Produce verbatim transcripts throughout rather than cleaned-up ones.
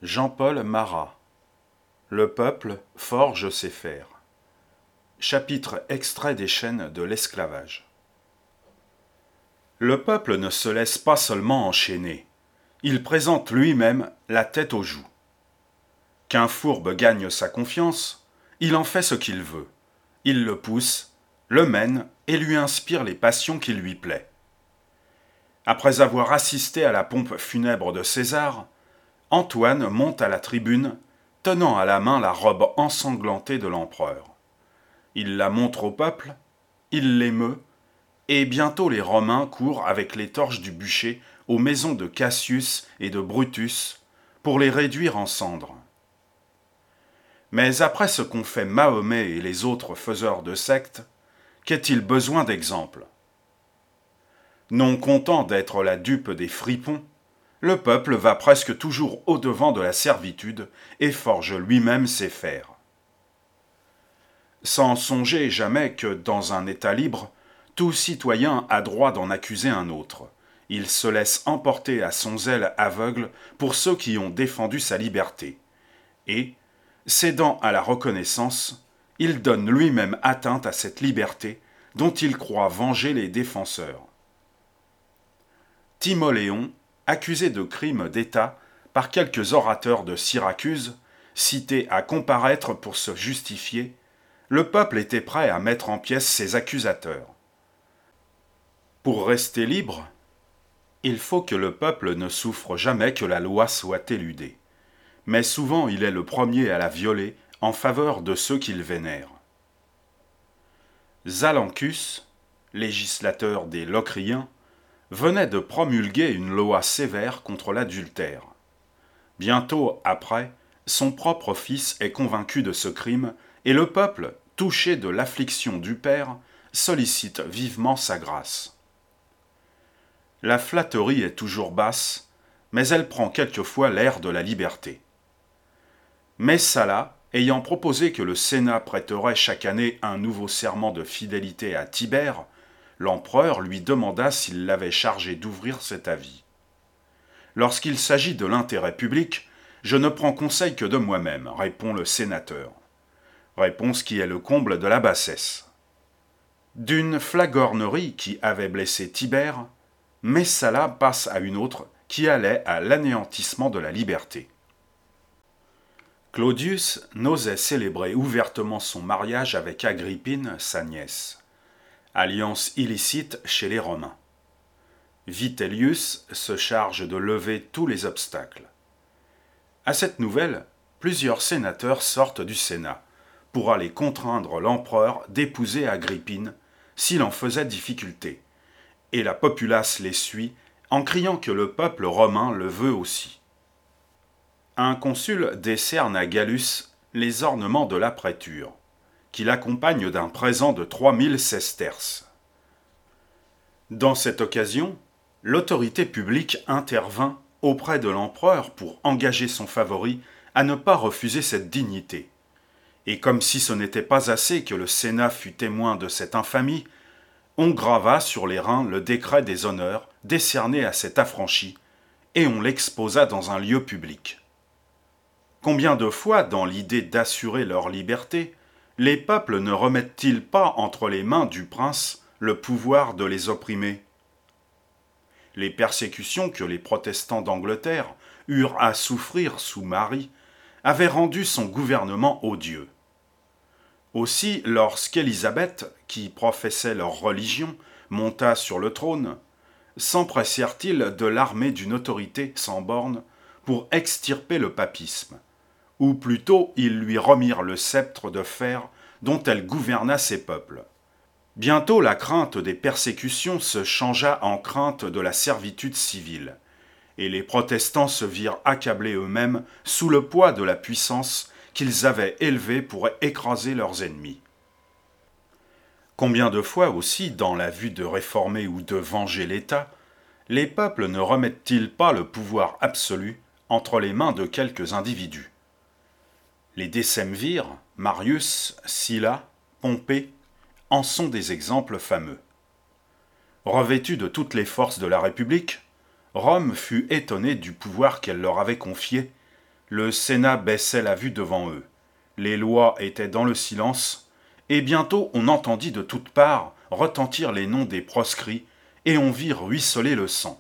Jean-Paul Marat. Le peuple forge ses fers. Chapitre extrait des chaînes de l'esclavage. Le peuple ne se laisse pas seulement enchaîner, il présente lui-même la tête aux joues. Qu'un fourbe gagne sa confiance, il en fait ce qu'il veut. Il le pousse, le mène et lui inspire les passions qui lui plaît. Après avoir assisté à la pompe funèbre de César, Antoine monte à la tribune, tenant à la main la robe ensanglantée de l'empereur. Il la montre au peuple, il l'émeut, et bientôt les Romains courent avec les torches du bûcher aux maisons de Cassius et de Brutus pour les réduire en cendres. Mais après ce qu'ont fait Mahomet et les autres faiseurs de sectes, qu'est-il besoin d'exemple ? Non content d'être la dupe des fripons, le peuple va presque toujours au-devant de la servitude et forge lui-même ses fers. Sans songer jamais que, dans un État libre, tout citoyen a droit d'en accuser un autre. Il se laisse emporter à son zèle aveugle pour ceux qui ont défendu sa liberté. Et, cédant à la reconnaissance, il donne lui-même atteinte à cette liberté dont il croit venger les défenseurs. Timoléon, accusé de crimes d'État par quelques orateurs de Syracuse, cités à comparaître pour se justifier, le peuple était prêt à mettre en pièces ses accusateurs. Pour rester libre, il faut que le peuple ne souffre jamais que la loi soit éludée, mais souvent il est le premier à la violer en faveur de ceux qu'il vénère. Zalancus, législateur des Locriens, venait de promulguer une loi sévère contre l'adultère. Bientôt après, son propre fils est convaincu de ce crime et le peuple, touché de l'affliction du père, sollicite vivement sa grâce. La flatterie est toujours basse, mais elle prend quelquefois l'air de la liberté. Messala, ayant proposé que le Sénat prêterait chaque année un nouveau serment de fidélité à Tibère, l'empereur lui demanda s'il l'avait chargé d'ouvrir cet avis. « Lorsqu'il s'agit de l'intérêt public, je ne prends conseil que de moi-même, répond le sénateur. Réponse qui est le comble de la bassesse. D'une flagornerie qui avait blessé Tibère, Messala passe à une autre qui allait à l'anéantissement de la liberté. Claudius n'osait célébrer ouvertement son mariage avec Agrippine, sa nièce. Alliance illicite chez les Romains. Vitellius se charge de lever tous les obstacles. À cette nouvelle, plusieurs sénateurs sortent du Sénat pour aller contraindre l'empereur d'épouser Agrippine s'il en faisait difficulté, et la populace les suit en criant que le peuple romain le veut aussi. Un consul décerne à Gallus les ornements de la prêture, qu'il accompagne d'un présent de trois mille sesterces. Dans cette occasion, l'autorité publique intervint auprès de l'empereur pour engager son favori à ne pas refuser cette dignité. Et comme si ce n'était pas assez que le Sénat fût témoin de cette infamie, on grava sur les reins le décret des honneurs décerné à cet affranchi, et on l'exposa dans un lieu public. Combien de fois, dans l'idée d'assurer leur liberté, les peuples ne remettent-ils pas entre les mains du prince le pouvoir de les opprimer ? Les persécutions que les protestants d'Angleterre eurent à souffrir sous Marie avaient rendu son gouvernement odieux. Aussi, lorsqu'Élisabeth, qui professait leur religion, monta sur le trône, s'empressèrent-ils de l'armer d'une autorité sans bornes pour extirper le papisme, ou plutôt ils lui remirent le sceptre de fer dont elle gouverna ses peuples. Bientôt la crainte des persécutions se changea en crainte de la servitude civile, et les protestants se virent accablés eux-mêmes sous le poids de la puissance qu'ils avaient élevée pour écraser leurs ennemis. Combien de fois aussi, dans la vue de réformer ou de venger l'État, les peuples ne remettent-ils pas le pouvoir absolu entre les mains de quelques individus ? Les décemvirs, Marius, Sylla, Pompée en sont des exemples fameux. Revêtue de toutes les forces de la République, Rome fut étonnée du pouvoir qu'elle leur avait confié, Le Sénat baissait la vue devant eux. Les lois étaient dans le silence, et bientôt on entendit de toutes parts retentir les noms des proscrits, et on vit ruisseler le sang.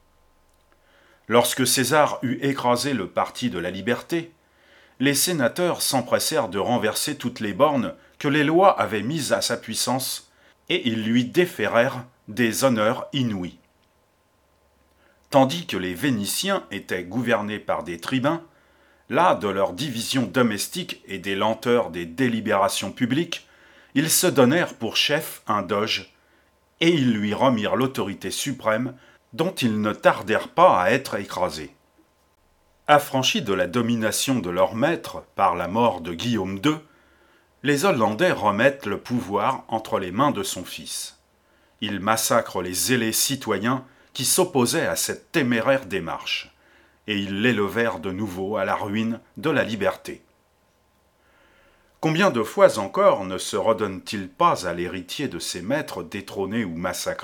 Lorsque César eut écrasé le parti de la liberté, les sénateurs s'empressèrent de renverser toutes les bornes que les lois avaient mises à sa puissance, et ils lui déférèrent des honneurs inouïs. Tandis que les Vénitiens étaient gouvernés par des tribuns, las de leur division domestique et des lenteurs des délibérations publiques, ils se donnèrent pour chef un doge, et ils lui remirent l'autorité suprême dont ils ne tardèrent pas à être écrasés. Affranchis de la domination de leur maître par la mort de Guillaume deux, les Hollandais remettent le pouvoir entre les mains de son fils. Ils massacrent les zélés citoyens qui s'opposaient à cette téméraire démarche, et ils l'élevèrent de nouveau à la ruine de la liberté. Combien de fois encore ne se redonne-t-il pas à l'héritier de ses maîtres détrônés ou massacrés ?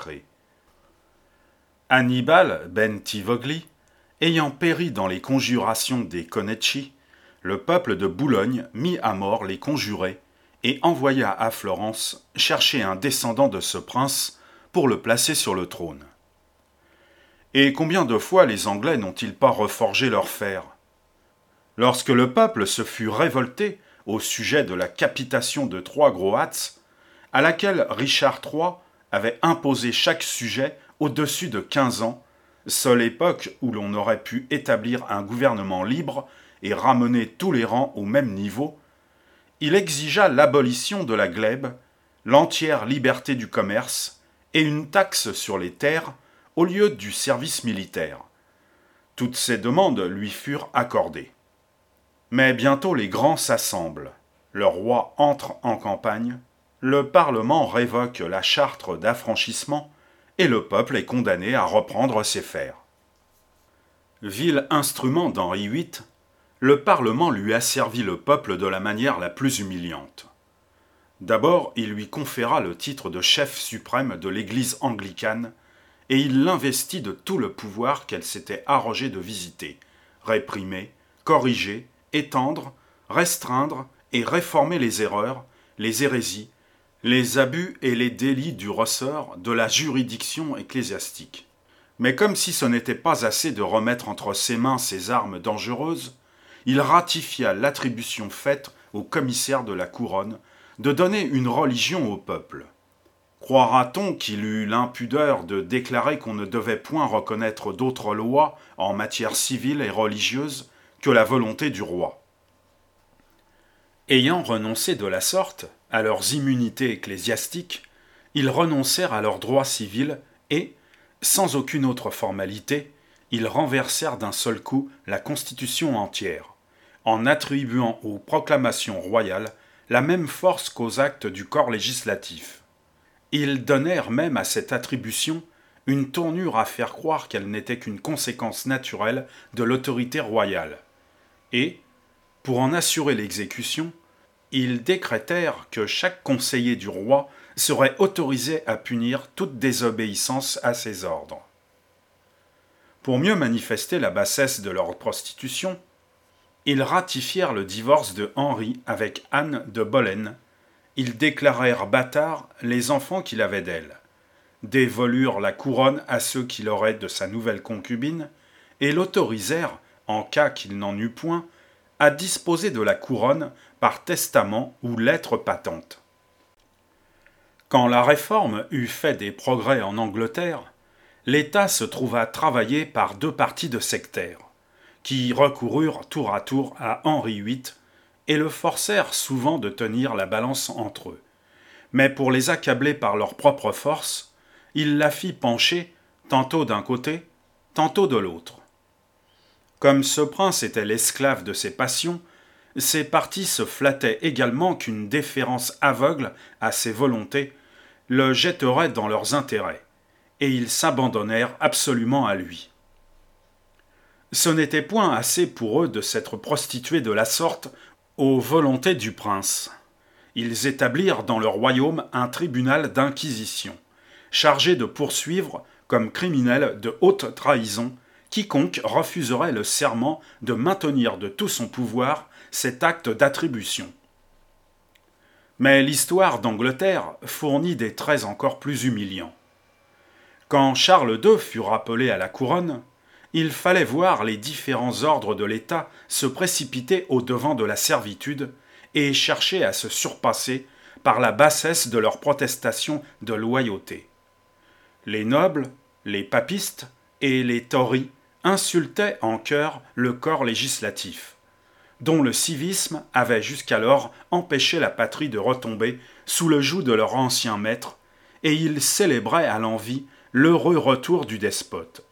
Hannibal Bentivogli, ayant péri dans les conjurations des Conecci, le peuple de Boulogne mit à mort les conjurés et envoya à Florence chercher un descendant de ce prince pour le placer sur le trône. Et combien de fois les Anglais n'ont-ils pas reforgé leur fer ? Lorsque le peuple se fut révolté au sujet de la capitation de Trois-Gros-Hâtes, à laquelle Richard trois avait imposé chaque sujet au-dessus de quinze ans, seule époque où l'on aurait pu établir un gouvernement libre et ramener tous les rangs au même niveau, il exigea l'abolition de la glèbe, l'entière liberté du commerce et une taxe sur les terres au lieu du service militaire. Toutes ces demandes lui furent accordées. Mais bientôt les grands s'assemblent, le roi entre en campagne, le Parlement révoque la charte d'affranchissement et le peuple est condamné à reprendre ses fers. Vil instrument d'Henri huit, le Parlement lui asservit le peuple de la manière la plus humiliante. D'abord, il lui conféra le titre de chef suprême de l'Église anglicane et il l'investit de tout le pouvoir qu'elle s'était arrogé de visiter, réprimer, corriger, étendre, restreindre et réformer les erreurs, les hérésies, les abus et les délits du ressort de la juridiction ecclésiastique. Mais comme si ce n'était pas assez de remettre entre ses mains ces armes dangereuses, il ratifia l'attribution faite au commissaire de la couronne de donner une religion au peuple. Croira-t-on qu'il eut l'impudeur de déclarer qu'on ne devait point reconnaître d'autres lois en matière civile et religieuse que la volonté du roi ? Ayant renoncé de la sorte à leurs immunités ecclésiastiques, ils renoncèrent à leurs droits civils et, sans aucune autre formalité, ils renversèrent d'un seul coup la Constitution entière, en attribuant aux proclamations royales la même force qu'aux actes du corps législatif. Ils donnèrent même à cette attribution une tournure à faire croire qu'elle n'était qu'une conséquence naturelle de l'autorité royale. Et, pour en assurer l'exécution, ils décrétèrent que chaque conseiller du roi serait autorisé à punir toute désobéissance à ses ordres. Pour mieux manifester la bassesse de leur prostitution, ils ratifièrent le divorce de Henri avec Anne de Boleyn. Ils déclarèrent bâtards les enfants qu'il avait d'elle, dévolurent la couronne à ceux qu'il aurait de sa nouvelle concubine, et l'autorisèrent, en cas qu'il n'en eût point, à disposer de la couronne par testament ou lettre patente. Quand la réforme eut fait des progrès en Angleterre, l'État se trouva travaillé par deux partis de sectaires, qui recoururent tour à tour à Henri huit et le forcèrent souvent de tenir la balance entre eux. Mais pour les accabler par leur propre force, il la fit pencher tantôt d'un côté, tantôt de l'autre. Comme ce prince était l'esclave de ses passions, ces partis se flattaient également qu'une déférence aveugle à ses volontés le jetterait dans leurs intérêts, et ils s'abandonnèrent absolument à lui. Ce n'était point assez pour eux de s'être prostitués de la sorte aux volontés du prince. Ils établirent dans leur royaume un tribunal d'inquisition, chargé de poursuivre comme criminels de haute trahison quiconque refuserait le serment de maintenir de tout son pouvoir cet acte d'attribution. Mais l'histoire d'Angleterre fournit des traits encore plus humiliants. Quand Charles deux fut rappelé à la couronne, il fallait voir les différents ordres de l'État se précipiter au-devant de la servitude et chercher à se surpasser par la bassesse de leurs protestations de loyauté. Les nobles, les papistes et les Tories insultaient en chœur le corps législatif, dont le civisme avait jusqu'alors empêché la patrie de retomber sous le joug de leur ancien maître, et ils célébraient à l'envi l'heureux retour du despote.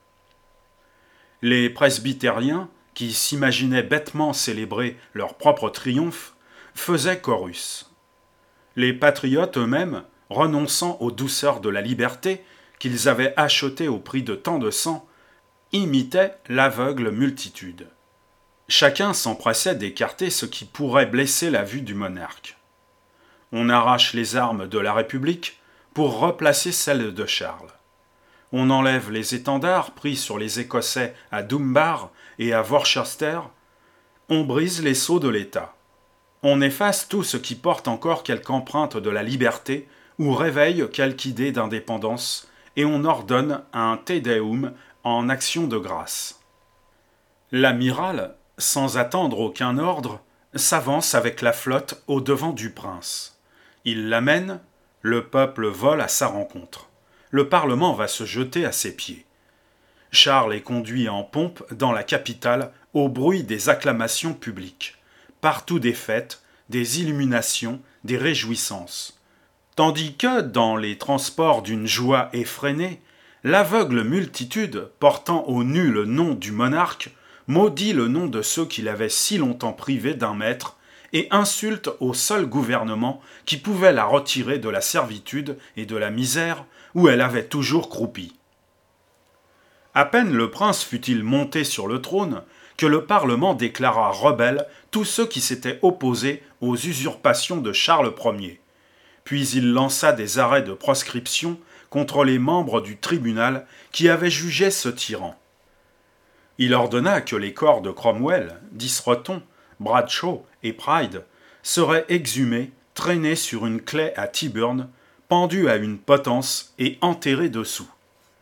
Les presbytériens, qui s'imaginaient bêtement célébrer leur propre triomphe, faisaient chorus. Les patriotes eux-mêmes, renonçant aux douceurs de la liberté qu'ils avaient achetées au prix de tant de sang, imitaient l'aveugle multitude. Chacun s'empressait d'écarter ce qui pourrait blesser la vue du monarque. On arrache les armes de la République pour replacer celles de Charles. On enlève les étendards pris sur les Écossais à Dunbar et à Worcester. On brise les sceaux de l'État. On efface tout ce qui porte encore quelque empreinte de la liberté ou réveille quelque idée d'indépendance, et on ordonne un Te Deum en action de grâce. L'amiral, sans attendre aucun ordre, s'avance avec la flotte au-devant du prince. Il l'amène, le peuple vole à sa rencontre. Le Parlement va se jeter à ses pieds. Charles est conduit en pompe dans la capitale au bruit des acclamations publiques. Partout des fêtes, des illuminations, des réjouissances. Tandis que, dans les transports d'une joie effrénée, l'aveugle multitude, portant au nu le nom du monarque, maudit le nom de ceux qui l'avaient si longtemps privé d'un maître et insulte au seul gouvernement qui pouvait la retirer de la servitude et de la misère où elle avait toujours croupi. À peine le prince fut-il monté sur le trône que le Parlement déclara rebelles tous ceux qui s'étaient opposés aux usurpations de Charles Ier. Puis il lança des arrêts de proscription contre les membres du tribunal qui avaient jugé ce tyran. Il ordonna que les corps de Cromwell, d'Isreton, Bradshaw et Pride seraient exhumés, traînés sur une claie à Tyburn, pendus à une potence et enterrés dessous.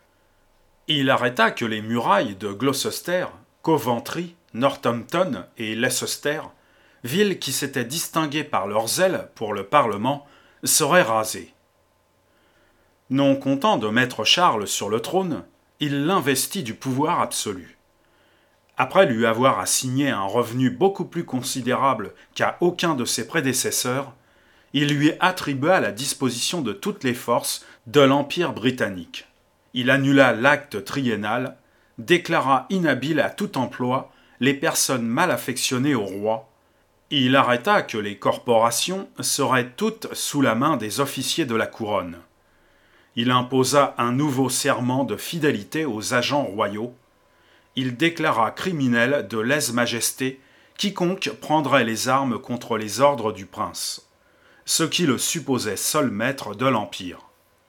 Il arrêta que les murailles de Gloucester, Coventry, Northampton et Leicester, villes qui s'étaient distinguées par leur zèle pour le Parlement, seraient rasées. Non content de mettre Charles sur le trône, il l'investit du pouvoir absolu. Après lui avoir assigné un revenu beaucoup plus considérable qu'à aucun de ses prédécesseurs, il lui attribua la disposition de toutes les forces de l'Empire britannique. Il annula l'acte triennal, déclara inhabiles à tout emploi les personnes mal affectionnées au roi. Il arrêta que les corporations seraient toutes sous la main des officiers de la couronne. Il imposa un nouveau serment de fidélité aux agents royaux. Il déclara criminel de lèse-majesté quiconque prendrait les armes contre les ordres du prince, ce qui le supposait seul maître de l'Empire.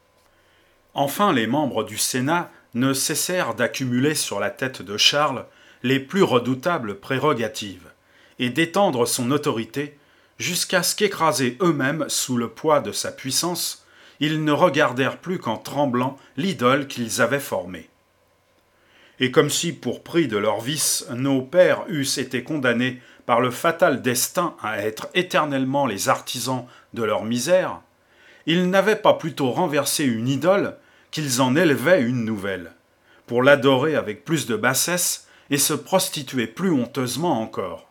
Enfin, les membres du Sénat ne cessèrent d'accumuler sur la tête de Charles les plus redoutables prérogatives, et d'étendre son autorité jusqu'à ce qu'écrasés eux-mêmes sous le poids de sa puissance, ils ne regardèrent plus qu'en tremblant l'idole qu'ils avaient formée. Et comme si, pour prix de leur vice, nos pères eussent été condamnés par le fatal destin à être éternellement les artisans de leur misère, ils n'avaient pas plutôt renversé une idole qu'ils en élevaient une nouvelle, pour l'adorer avec plus de bassesse et se prostituer plus honteusement encore.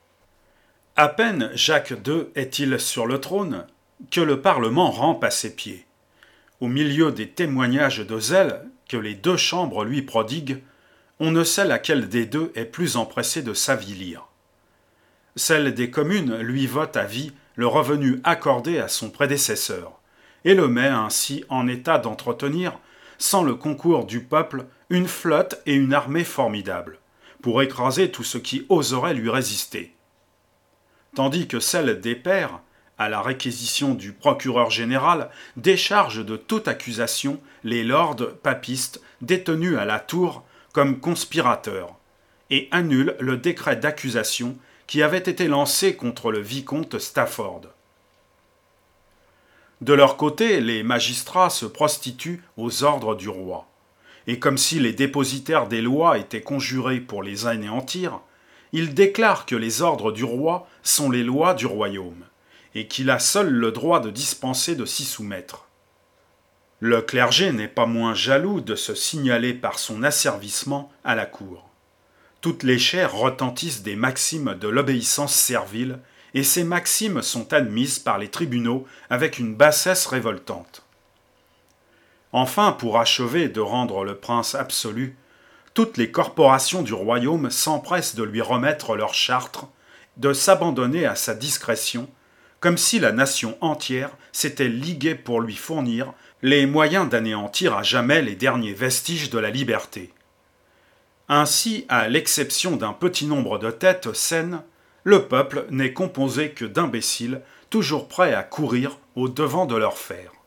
À peine Jacques deux est-il sur le trône que le Parlement rampe à ses pieds. Au milieu des témoignages de zèle que les deux chambres lui prodiguent, on ne sait laquelle des deux est plus empressée de s'avilir. Celle des communes lui vote à vie le revenu accordé à son prédécesseur, et le met ainsi en état d'entretenir, sans le concours du peuple, une flotte et une armée formidables, pour écraser tout ce qui oserait lui résister. Tandis que celle des pairs, à la réquisition du procureur général, décharge de toute accusation les lords papistes détenus à la Tour comme conspirateurs et annule le décret d'accusation qui avait été lancé contre le vicomte Stafford. De leur côté, les magistrats se prostituent aux ordres du roi. Et comme si les dépositaires des lois étaient conjurés pour les anéantir, ils déclarent que les ordres du roi sont les lois du royaume, et qu'il a seul le droit de dispenser de s'y soumettre. Le clergé n'est pas moins jaloux de se signaler par son asservissement à la cour. Toutes les chaires retentissent des maximes de l'obéissance servile, et ces maximes sont admises par les tribunaux avec une bassesse révoltante. Enfin, pour achever de rendre le prince absolu, toutes les corporations du royaume s'empressent de lui remettre leur chartre, de s'abandonner à sa discrétion, comme si la nation entière s'était liguée pour lui fournir les moyens d'anéantir à jamais les derniers vestiges de la liberté. Ainsi, à l'exception d'un petit nombre de têtes saines, le peuple n'est composé que d'imbéciles, toujours prêts à courir au devant de leurs fers.